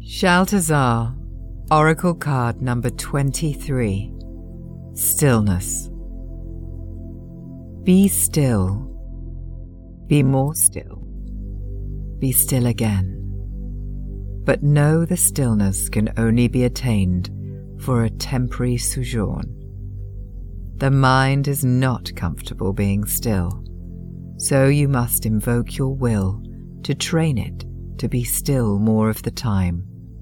Shaltazar, Oracle card number 23. Stillness. Be still. Be more still. Be still again. But know the stillness can only be attained for a temporary sojourn. The mind is not comfortable being still, so you must invoke your will to train it to be still more of the time.